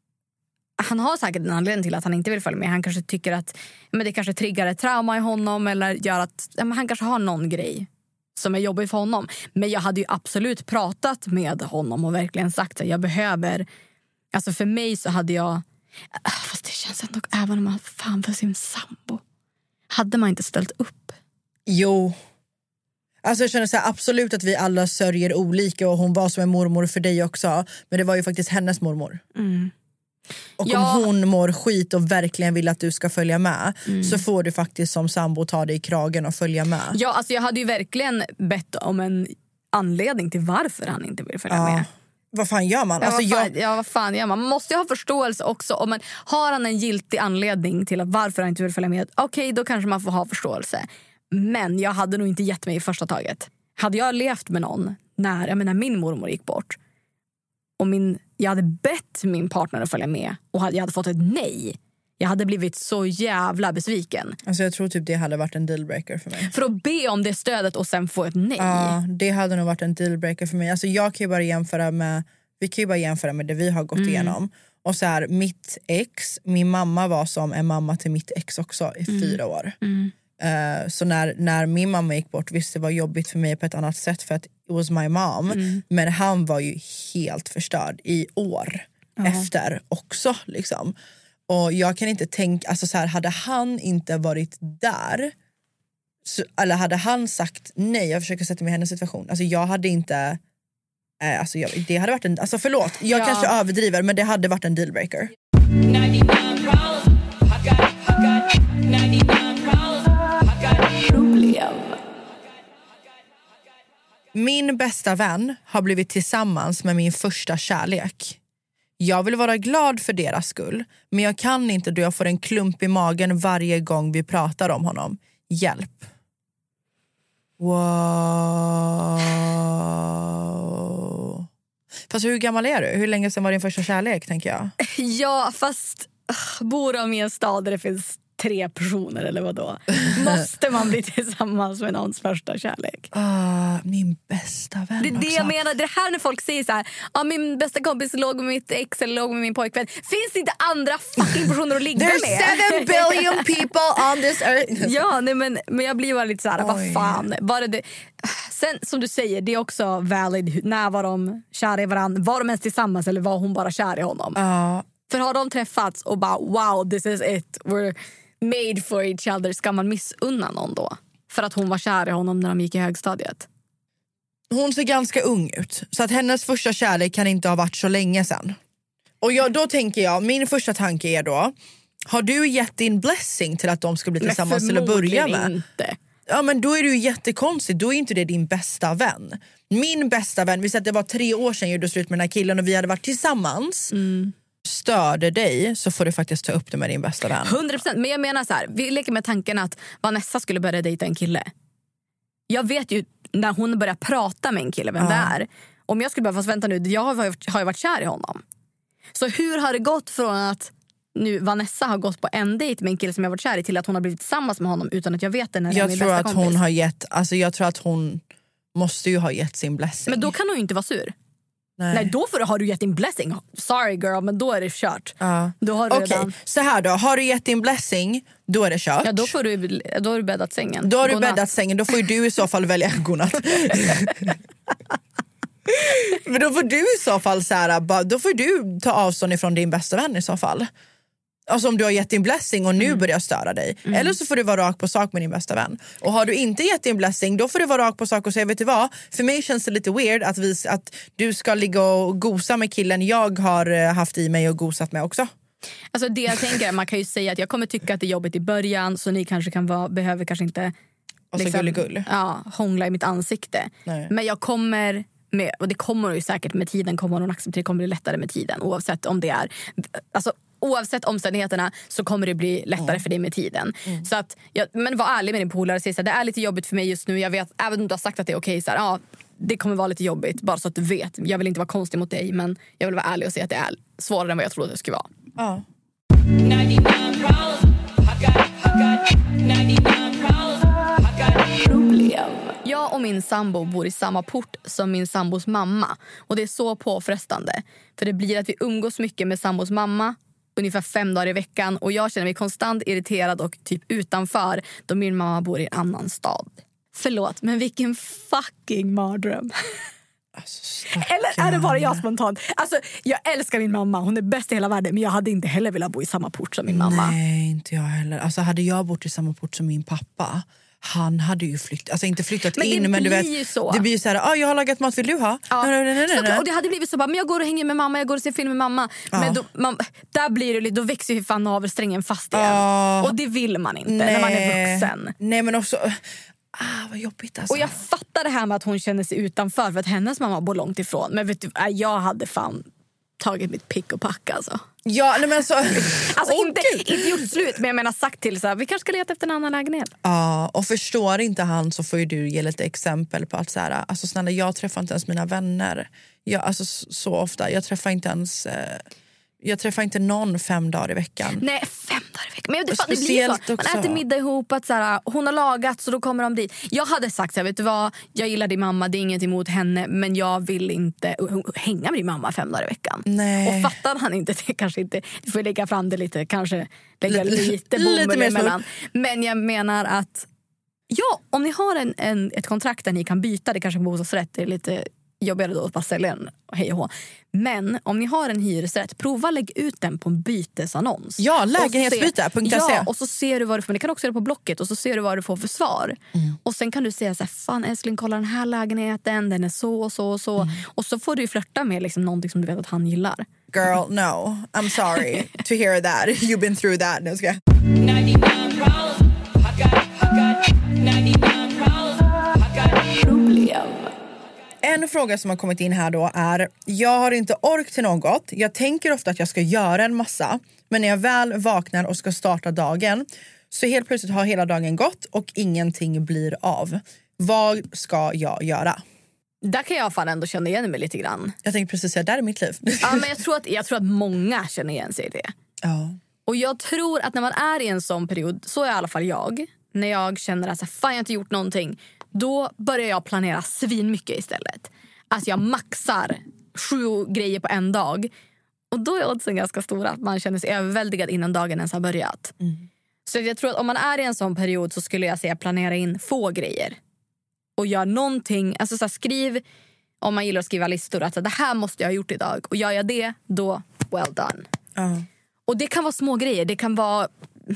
Han har säkert en anledning till att han inte vill följa med. Han kanske tycker att men det kanske triggar ett trauma i honom. Eller gör att ja, men han kanske har någon grej som är jobbig för honom. Men jag hade ju absolut pratat med honom och verkligen sagt att jag behöver... Alltså för mig så hade jag... Fast det känns ändå, även om man fan för sin sambo. Hade man inte ställt upp? Jo. Alltså jag känner så här, absolut att vi alla sörjer olika. Och hon var som en mormor för dig också. Men det var ju faktiskt hennes mormor. Mm. Och ja. om hon mår skit och verkligen vill att du ska följa med mm. så får du faktiskt som sambo ta dig i kragen och följa med. Ja, alltså jag hade ju verkligen bett om en anledning till varför han inte vill följa ja. med. Vad fan gör man? Ja, alltså, vad fan, jag... ja, vad fan gör man? Man måste ju ha förståelse också. Om man, har han en giltig anledning till att varför han inte vill följa med, okej, okay, då kanske man får ha förståelse. Men jag hade nog inte gett mig i första taget. Hade jag levt med någon när, jag menar, min mormor gick bort och min, jag hade bett min partner att följa med och jag hade fått ett nej, jag hade blivit så jävla besviken. Alltså jag tror typ det hade varit en dealbreaker för mig. För att be om det stödet och sen få ett nej. Ja, det hade nog varit en dealbreaker för mig. Alltså jag kan ju bara jämföra med, vi kan ju bara jämföra med det vi har gått mm. igenom. Och så här, mitt ex, min mamma var som en mamma till mitt ex också i mm. fyra år. Mm. Uh, så när, när min mamma gick bort, visst det var jobbigt för mig på ett annat sätt för att it was my mom. Mm. Men han var ju helt förstörd i år uh-huh. efter också liksom. Och jag kan inte tänka, alltså så här, hade han inte varit där så, eller hade han sagt nej, jag försöker sätta mig i hennes situation. Alltså jag hade inte eh, alltså jag, det hade varit en, alltså förlåt, jag ja. kanske överdriver, men det hade varit en dealbreaker. Min bästa vän har blivit tillsammans med min första kärlek. Jag vill vara glad för deras skull, men jag kan inte då jag får en klump i magen varje gång vi pratar om honom. Hjälp. Wow. Fast hur gammal är du? Hur länge sedan var din första kärlek, tänker jag? Ja, fast uh, bor de i en stad där det finns tre personer eller vad då? Måste man bli tillsammans med någons första kärlek? Ah, min bästa vän. Det är det jag menar, det här när folk säger så här, ah, min bästa kompis låg med mitt ex eller låg med min pojkvän. Finns det inte andra fucking personer att ligga There's med? seven billion people on this earth. Ja, nej, men, men jag blir bara lite så här, Oj. vad fan. Bara det, sen som du säger, det är också valid. När var de kära i varandra? Var de ens tillsammans eller var hon bara kär i honom? Ja. Uh. För har de träffats och bara, wow, this is it. We're made for each other. Ska man missunna någon då? För att hon var kär i honom när de gick i högstadiet. Hon ser ganska ung ut. Så att hennes första kärlek kan inte ha varit så länge sedan. Och jag, då tänker jag, min första tanke är då, har du gett din blessing till att de ska bli tillsammans till att börja med? Inte. Ja, men då är det ju jättekonstigt. Då är inte det din bästa vän. Min bästa vän, vi säger att det var tre år sedan jag gjorde slut med den här killen och vi hade varit tillsammans. Mm. Störde dig så får du faktiskt ta upp det med din bästa vän. hundra procent, men jag menar så här, vi leker med tanken att Vanessa skulle börja dejta en kille. Jag vet ju när hon börjar prata med en kille vem ja. det är. Om jag skulle bara, fast vänta nu, jag har, har ju varit kär i honom. Så hur har det gått från att nu Vanessa har gått på en dejt med en kille som jag varit kär i till att hon har blivit tillsammans med honom utan att jag vet det när det är min tror bästa att kompis? hon har gett, alltså jag tror att hon måste ju ha gett sin blessing. Men då kan hon ju inte vara sur. Nej. Nej, då får du, har du gett din blessing. Sorry girl, men då är det kört. Ja. Då har du Okej, redan... så här då. Har du gett din blessing, då är det kört. Ja, då, får du, då har du bäddat sängen. Då har du Godnatt. bäddat sängen, då får ju du i så fall välja godnatt. Men då får du i så fall så här, då får du ta avstånd ifrån din bästa vän i så fall. Alltså om du har gett din blessing och nu Mm. börjar störa dig. Mm. Eller så får du vara rak på sak med din bästa vän. Och har du inte gett din blessing, då får du vara rak på sak och säga, vet du vad? För mig känns det lite weird att, vi, att du ska ligga och gosa med killen jag har haft i mig och gosat med också. Alltså det jag tänker, man kan ju säga att jag kommer tycka att det är jobbigt i början, så ni kanske kan vara, behöver kanske inte Alltså gulligull. Ja, hångla i mitt ansikte. Nej. Men jag kommer med, och det kommer ju säkert med tiden, kommer hon acceptera, det kommer bli lättare med tiden, oavsett om det är, alltså oavsett omständigheterna så kommer det bli lättare mm. för dig med tiden. Mm. Så att, ja, men var ärlig med din polare och säg så här, det är lite jobbigt för mig just nu, jag vet, även om du har sagt att det är okej, så här, ja, det kommer vara lite jobbigt, bara så att du vet. Jag vill inte vara konstig mot dig, men jag vill vara ärlig och säga att det är svårare än vad jag trodde det skulle vara. Ja. Jag och min sambo bor i samma port som min sambos mamma. Och det är så påfrestande. För det blir att vi umgås mycket med sambos mamma ungefär fem dagar i veckan. Och jag känner mig konstant irriterad och typ utanför då min mamma bor i en annan stad. Förlåt, men vilken fucking mardröm. Alltså, eller är det bara jag spontant? Alltså, jag älskar min mamma, hon är bäst i hela världen. Men jag hade inte heller velat bo i samma port som min mamma. Nej, inte jag heller. Alltså hade jag bott i samma port som min pappa, han hade ju flyttat, alltså inte flyttat men in, men du vet, ju så. Det blir ju så här, ah, jag har lagat mat, vill du ha? Ja. Nej, nej, nej, nej, nej. Och det hade blivit så bara, men jag går och hänger med mamma, jag går och ser film med mamma. Ja. Men då, man, där blir det lite, då växer ju fan navelsträngen fast igen. Ja. Och det vill man inte Nej. när man är vuxen. Nej, men också, ah, vad jobbigt alltså. Och jag fattar det här med att hon känner sig utanför för att hennes mamma bor långt ifrån. Men vet du, jag hade fan tagit mitt pick och pack alltså. Ja, nej, men alltså, alltså oh, inte, inte gjort slut, men jag menar sagt till så här, vi kanske ska leta efter en annan lägenhet. Ja, och förstår inte han så får ju du ge lite exempel på att så här, alltså snälla, jag träffar inte ens mina vänner. Jag, alltså så ofta, jag träffar inte ens eh, jag träffar inte någon fem dagar i veckan. Nej, fem dagar i veckan. Men det, fan, det blir så. Man också. äter middag ihop, att så här, hon har lagat så då kommer de dit. Jag hade sagt så här, vet du vad, jag gillar din mamma, det är inget emot henne, men jag vill inte hänga med din mamma fem dagar i veckan. Nej. Och fattar han inte det, kanske inte, du får lägga fram det lite, kanske lägga L- lite lite bomull mer emellan. Men jag menar att ja, om ni har en, en, ett kontrakt där ni kan byta, det kanske på bostadsrätt, det är lite jobbigare då att bara sälja den och hej och hå. Men om ni har en hyresrätt, prova lägg ut den på en bytesannons. Ja, lägenhetsbyte punkt se. Ja, och så ser du vad du får. Men det kan också göra på Blocket och så ser du vad du får för svar. Mm. Och sen kan du säga så här, fan älskling, kolla den här lägenheten, den är så och så och så. Mm. Och så får du ju flirta med liksom någonting som du vet att han gillar. Girl, no. I'm sorry to hear that. You've been through that. Nu ska jag. En fråga som har kommit in här då är, jag har inte ork till något. Jag tänker ofta att jag ska göra en massa, men när jag väl vaknar och ska starta dagen så helt plötsligt har hela dagen gått och ingenting blir av. Vad ska jag göra? Där kan jag fan ändå känna igen mig lite grann. Jag tänker precis säga, där är mitt liv. Ja, men jag tror att, jag tror att många känner igen sig i det. Ja. Och jag tror att när man är i en sån period, så är i alla fall jag, när jag känner att fan, jag har inte gjort någonting, då börjar jag planera svin mycket istället. Alltså jag maxar sju grejer på en dag. Och då är oddsen ganska stora att man känner sig överväldigad innan dagen ens har börjat. Mm. Så jag tror att om man är i en sån period så skulle jag säga planera in få grejer. Och gör någonting, alltså så här, skriv, om man gillar att skriva listor, att det här måste jag ha gjort idag. Och gör jag det, då well done. Uh. Och det kan vara små grejer, det kan vara...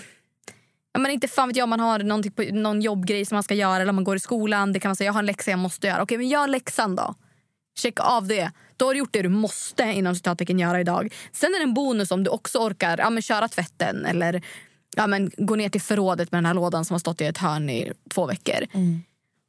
Ja, men inte fan vet jag, man har någonting på, någon jobbgrej som man ska göra, eller man går i skolan, det kan man säga, jag har en läxa jag måste göra. Okej, men gör läxan då. Checka av det. Då har du gjort det du måste inom citattecken göra idag. Sen är det en bonus om du också orkar ja, men köra tvätten eller ja, men gå ner till förrådet med den här lådan som har stått i ett hörn i två veckor. Mm.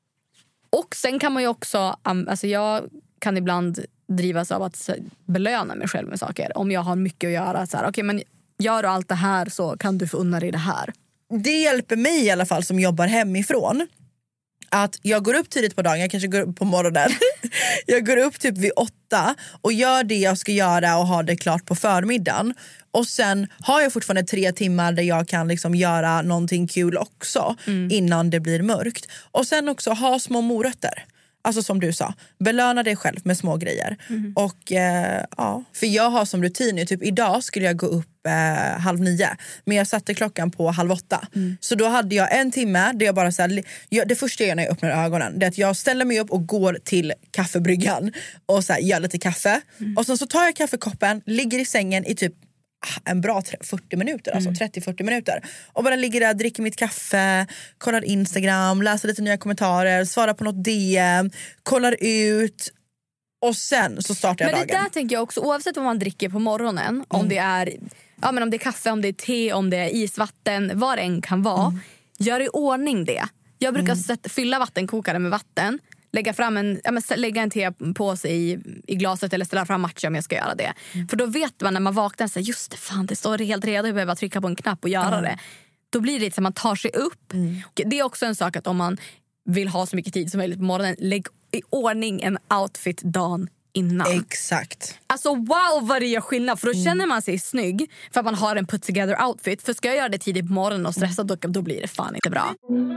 Och sen kan man ju också, alltså jag kan ibland drivas av att belöna mig själv med saker. Om jag har mycket att göra, så här, okej, men gör du allt det här så kan du få unna dig det här. Det hjälper mig i alla fall som jobbar hemifrån. Att jag går upp tidigt på dagen, jag kanske går upp på morgonen. Jag går upp typ vid åtta och gör det jag ska göra och har det klart på förmiddagen. Och sen har jag fortfarande tre timmar där jag kan liksom göra någonting kul också mm. innan det blir mörkt. Och sen också ha små morötter. Alltså som du sa, belöna dig själv med små grejer. Mm. Och eh, ja, för jag har som rutin nu, typ idag skulle jag gå upp eh, halv nio. Men jag satte klockan på halv åtta. Mm. Så då hade jag en timme där jag bara så här, jag, det första jag gör när jag öppnar ögonen, det är att jag ställer mig upp och går till kaffebryggan och så här, gör lite kaffe. Mm. Och sen så tar jag kaffekoppen, ligger i sängen i typ en bra fyrtio minuter, alltså trettio till fyrtio minuter. Och bara ligger där, dricker mitt kaffe, kollar Instagram, läser lite nya kommentarer, svarar på något D M, kollar ut och sen så startar jag dagen. dagen. Men det där tänker jag också, oavsett vad man dricker på morgonen, mm. om det är ja, men om det är kaffe, om det är te, om det är isvatten, vad det än kan vara, mm. gör i ordning det. Jag brukar mm. sätta, fylla vattenkokaren med vatten, lägga fram en, ja, men lägga en tepåse i, i glaset eller ställa fram matcha om jag ska göra det. Mm. För då vet man när man vaknar så här, just det, fan, det står helt redo, jag behöver trycka på en knapp och göra mm. det. Då blir det lite så att man tar sig upp. Mm. Det är också en sak att om man vill ha så mycket tid som möjligt på morgonen, lägg i ordning en outfit dagen innan. Exakt. Alltså wow vad det gör skillnad. För då mm. känner man sig snygg för att man har en put together outfit. För ska jag göra det tidigt på morgonen och stressa, då, då blir det fan inte bra.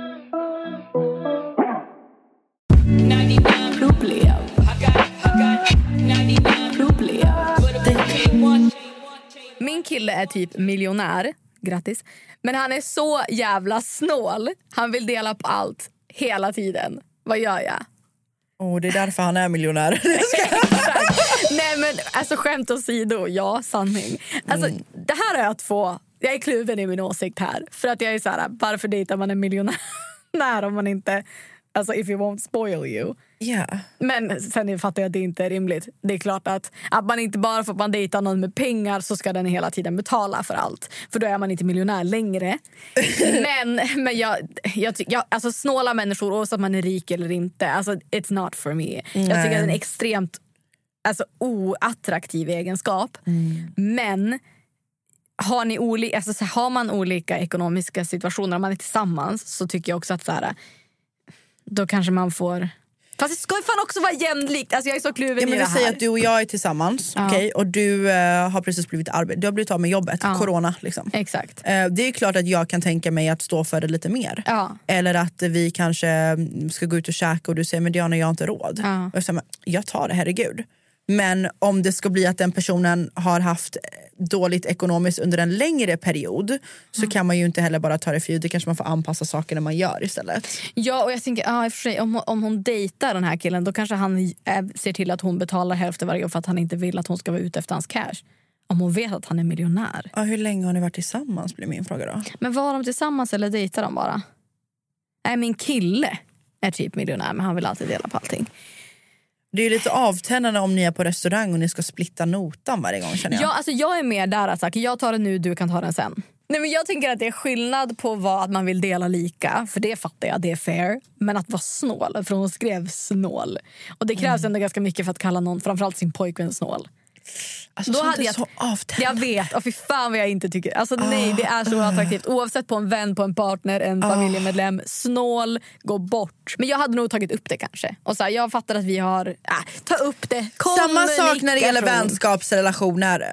Problem. Problem. Min kille är typ miljonär. Grattis. Men han är så jävla snål. Han vill dela på allt hela tiden. Vad gör jag? Oh, det är därför han är miljonär. Nej men alltså skämt åsido, ja, sanning. Alltså mm. det här är att få, jag är kluven i min åsikt här. För att jag är så här, varför dejtar man en miljonär om man inte, alltså if you won't spoil you. Yeah. Men sen fattar jag att det inte är rimligt. Det är klart att, att man inte bara för att man dejtar någon med pengar så ska den hela tiden betala för allt. För då är man inte miljonär längre. men men jag, jag tycker, alltså snåla människor, oavsett om man är rik eller inte, alltså it's not for me. Nej. Jag tycker att det är en extremt alltså, oattraktiv egenskap. Mm. Men har, ni oli- alltså, så har man olika ekonomiska situationer, om man är tillsammans, så tycker jag också att så här, då kanske man får... Fast det ska ju fan också vara jämlikt. Alltså jag är så kluven ja, men i det vi här. säger att du och jag är tillsammans, ja. Okay? Och du uh, har precis blivit arbet. Du har blivit av med jobbet, ja. Corona liksom. Exakt. Uh, det är klart att jag kan tänka mig att stå för det lite mer. Ja. Eller att vi kanske ska gå ut och käka och du säger, men Diana, jag har inte råd. Ja. Och jag säger, jag tar det, herregud. Men om det ska bli att den personen har haft dåligt ekonomiskt under en längre period, så mm. kan man ju inte heller bara ta det för det kanske man får anpassa saker när man gör istället. Ja, och jag tänker, ja, i och för sig, om, om hon dejtar den här killen, då kanske han äh, ser till att hon betalar hälften varje år för att han inte vill att hon ska vara ute efter hans cash. Om hon vet att han är miljonär. Ja, hur länge har ni varit tillsammans, blir min fråga då. Men var de tillsammans eller dejtar de bara? Nej, min kille är typ miljonär, men han vill alltid dela på allting. Det är ju lite avtändande om ni är på restaurang och ni ska splitta notan varje gång, känner jag. Ja, alltså jag är mer där att sagt, jag tar den nu, du kan ta den sen. Nej, men jag tänker att det är skillnad på vad att man vill dela lika, för det fattar jag, det är fair. Men att vara snål, för hon skrev snål. Och det krävs mm. ändå ganska mycket för att kalla någon, framförallt sin pojkvän, snål. Alltså då hade jag så jag vet, och för fan vad jag inte tycker. Alltså oh, nej, det är så attraktivt. Oavsett på en vän, på en partner, en oh. familjemedlem. Snål, gå bort. Men jag hade nog tagit upp det kanske. Och så här, jag fattar att vi har äh, ta upp det. Samma sak när det gäller vänskapsrelationer.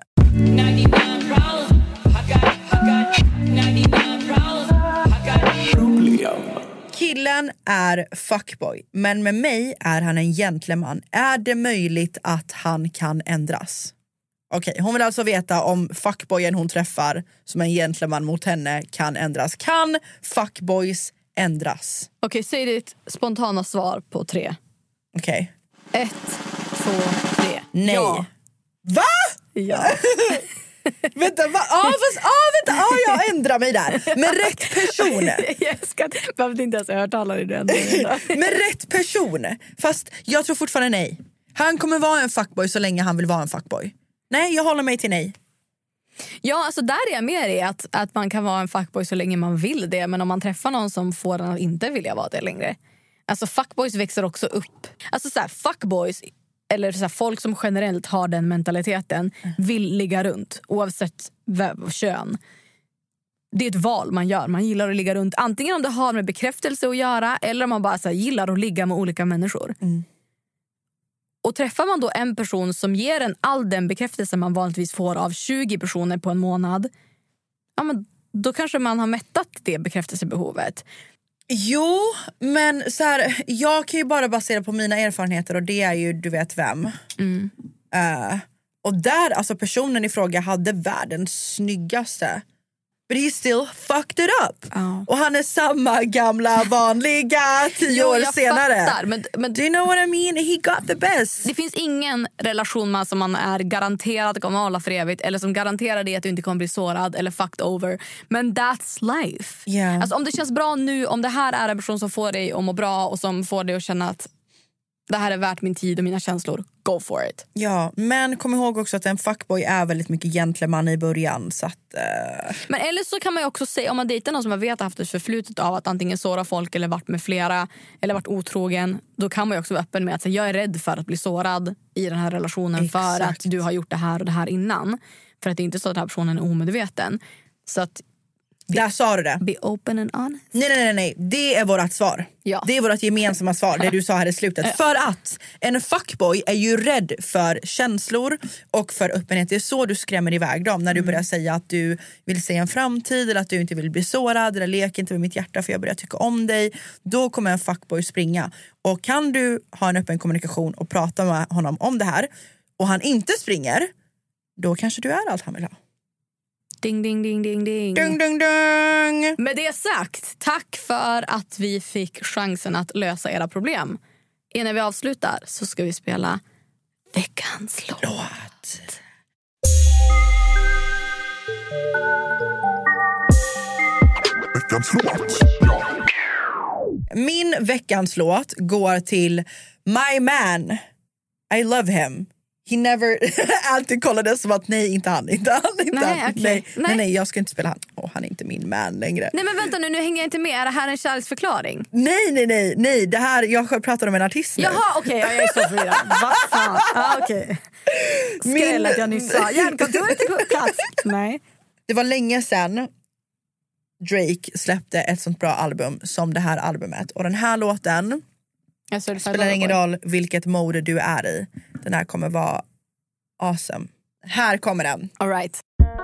Killen är fuckboy, men med mig är han en gentleman. Är det möjligt att han kan ändras? Okej, okay, hon vill alltså veta om fuckboyen hon träffar som en gentleman mot henne kan ändras. Kan fuckboys ändras? Okej, okay, säg ditt spontana svar på tre. Okej. Okay. Ett, två, tre. Nej. Ja. Va? Ja. Vänta, va? Ah, fast, ah, vänta, ah, jag ändrar mig där. Med rätt person. Jag ska behövde inte ens höra i den. Med rätt person. Fast jag tror fortfarande nej. Han kommer vara en fuckboy så länge han vill vara en fuckboy. Nej, jag håller mig till nej. Ja, alltså där är jag mer i att, att man kan vara en fuckboy så länge man vill det. Men om man träffar någon som får den att inte vilja vara det längre. Alltså fuckboys växer också upp. Alltså så här, fuckboys, eller så här, folk som generellt har den mentaliteten, vill ligga runt oavsett kön. Det är ett val man gör. Man gillar att ligga runt. Antingen om det har med bekräftelse att göra, eller om man bara så här, gillar att ligga med olika människor. Mm. Och träffar man då en person som ger en all den bekräftelse man vanligtvis får av tjugo personer på en månad, ja, men då kanske man har mättat det bekräftelsebehovet. Jo, men så här, jag kan ju bara basera på mina erfarenheter, och det är ju, du vet vem. Mm. Uh, och där, alltså personen i fråga hade världens snyggaste But he still fucked it up. Oh. Och han är samma gamla vanliga tio Jo, år jag senare. fattar, men, men Do you know what I mean? He got the best. det finns ingen relation med som man är garanterad kommer hålla för evigt, eller som garanterar dig att du inte kommer bli sårad eller fucked over. Men that's life. Yeah. Alltså, om det känns bra nu, om det här är en person som får dig att må bra och som får dig att känna att det här är värt min tid och mina känslor, go for it. Ja, men kom ihåg också att en fuckboy är väldigt mycket gentleman i början. Så att, uh... Men eller så kan man ju också säga, om man dejtar någon som man vet har haft ett förflutet av att antingen såra folk eller varit med flera eller varit otrogen, då kan man ju också vara öppen med att säga, jag är rädd för att bli sårad i den här relationen. Exakt. För att du har gjort det här och det här innan. För att det är inte så att den här personen är omedveten. Så att där sa du det. Be open and honest. Nej, nej, nej, nej. Det är vårt svar. Ja. Det är vårt gemensamma svar, det du sa här i slutet. För att en fuckboy är ju rädd för känslor och för öppenhet. Det är så du skrämmer iväg dem. När du börjar säga att du vill se en framtid eller att du inte vill bli sårad eller lek inte med mitt hjärta för jag börjar tycka om dig. Då kommer en fuckboy springa. Och kan du ha en öppen kommunikation och prata med honom om det här och han inte springer, då kanske du är allt han vill ha. Ding, ding, ding, ding, ding. Dung, dung, dung. Med det sagt, tack för att vi fick chansen att lösa era problem. Innan vi avslutar så ska vi spela veckans låt. låt. Veckans låt. Min veckans låt går till My Man. I love him. He never alltid kollade som att nej, inte han, inte han, inte Nej, han. okay. Nej, nej. nej, nej, jag ska inte spela han. Åh, han är inte min man längre. Nej, men vänta nu, nu hänger jag inte med. Är det här en kärleksförklaring? Nej, nej, nej, nej. Det här, jag pratar om en artist nu. Jaha, okej, okay, jag är så förvirrad. Vad fan? Ah, okej. Okay. Skräll att jag nyss sa. Hjärnkontoret är på plats. Nej. Det var länge sedan Drake släppte ett sånt bra album som det här albumet. Och den här låten spelar ingen roll vilket mode du är i. Den här kommer vara awesome. Här kommer den. All right.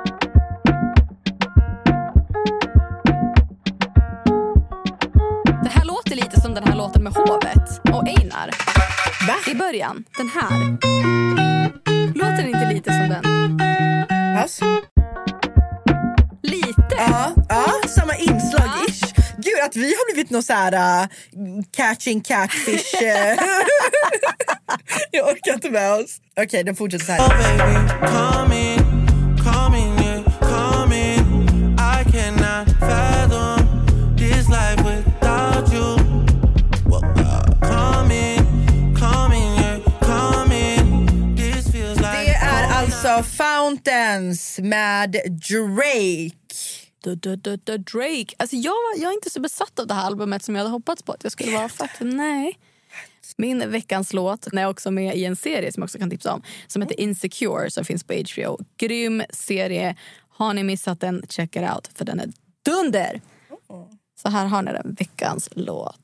Det här låter lite som den här låten med Hovet och Einar. Va? I början, den här. Låter det inte lite som den? Pass. Lite. Ja, ja, samma inslag ish. Gud, att vi har blivit någon så här uh, catching catfish. uh. Jag orkar inte med oss. Okej, okay, den fortsätter så här. Oh baby, come in, come in, yeah, come in. I cannot fathom this life without you. Well, uh, come in, come in, yeah, come in. This feels like Det är alltså Fountains med Drake. Du, du, du, du, Drake. Alltså jag, jag är inte så besatt av det här albumet som jag hade hoppats på att jag skulle vara. Faktiskt. Nej. Min veckans låt är också med i en serie som jag också kan tipsa om, som heter Insecure, som finns på H B O. Grym serie. Har ni missat den, check it out, för den är dunder. Så här har ni den, veckans låt.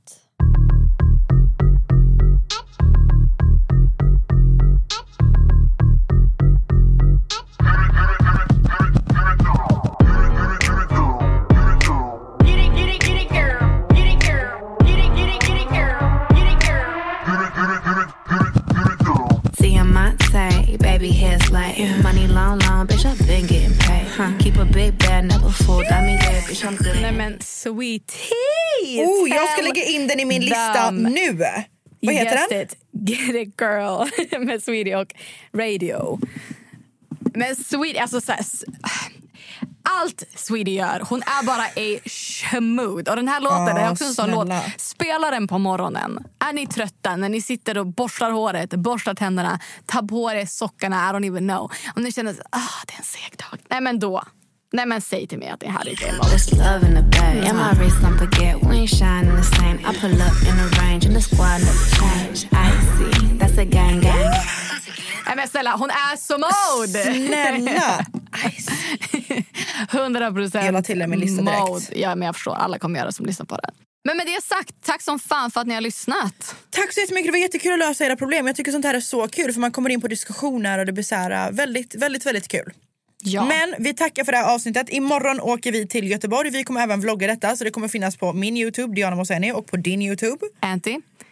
Baby hair's like money long long bitch I've been getting paid huh. Keep a big bag never full got me there bitch I'm good. Nej men sweet tea. Oh, jag ska lägga in den i min lista nu. Vad heter den? It. Get it girl med Sweetie och Radio. Men Sweetie, alltså så här, allt Sweetie gör, hon är bara a schmood. Och den här låten, oh, det är också en sån låt. Spela den på morgonen. Är ni trötta när ni sitter och borstar håret, borstar tänderna, tar på er sockarna, I don't even know. Och ni känner att ah, det är en seg dag. Nej men då, nej men säg till mig att det här är det. There's love in the bag, and my wrist don't forget. We ain't shining the same. I pull up in the range and the squad never change. I see, that's a gang gang. Nej men snälla, hon är så mode. Snälla. hundra procent jag la till min lista direkt. Mode. Ja, men jag förstår, alla kommer göra som lyssnar på den. Men med det sagt, tack som fan för att ni har lyssnat. Tack så jättemycket, det var jättekul att lösa era problem. Jag tycker sånt här är så kul, för man kommer in på diskussioner och det blir så här väldigt, väldigt, väldigt kul. Ja. Men vi tackar för det här avsnittet. Imorgon åker vi till Göteborg. Vi kommer även vlogga detta, så det kommer finnas på min YouTube, Diana Moseni, och på din YouTube, Anty.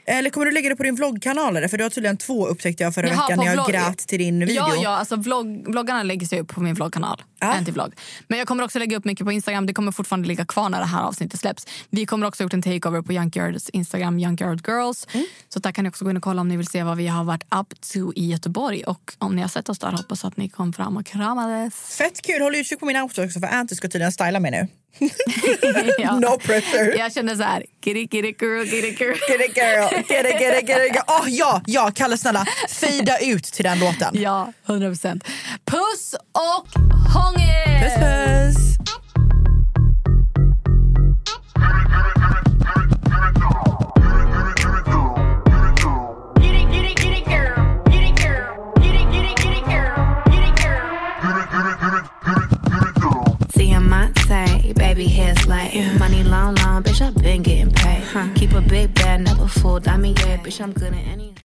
Eller kommer du lägga det på din vloggkanal? Eller? För du har tydligen två upptäckte jag förra Jaha, veckan när jag vlogg... grät till din video. Ja, ja alltså vlogg... vloggarna läggs upp på min vloggkanal. Ah. En till vlogg. Men jag kommer också lägga upp mycket på Instagram. Det kommer fortfarande ligga kvar när det här avsnittet släpps. Vi kommer också gjort en takeover på Junkyards Instagram, Junkyard Girls. Mm. Så där kan ni också gå in och kolla om ni vill se vad vi har varit up to i Göteborg. Och om ni har sett oss där, hoppas att ni kom fram och kramades. Fett kul, håll utkik på min outfit också för Anty ska tydligen styla mig nu. Ja. No pressure. Jag känner så här, get it, get it girl, get it girl. Get it girl, get it, get it, get it girl. Oh, ja, ja, Kalle snälla, fejda ut till den låten. Ja, hundra procent. Puss och hångel! Puss, puss. Baby hair's like money long, long, bitch, I've been getting paid. Huh. Keep a big bag, never fooled. I mean, yeah, bitch, I'm good at any.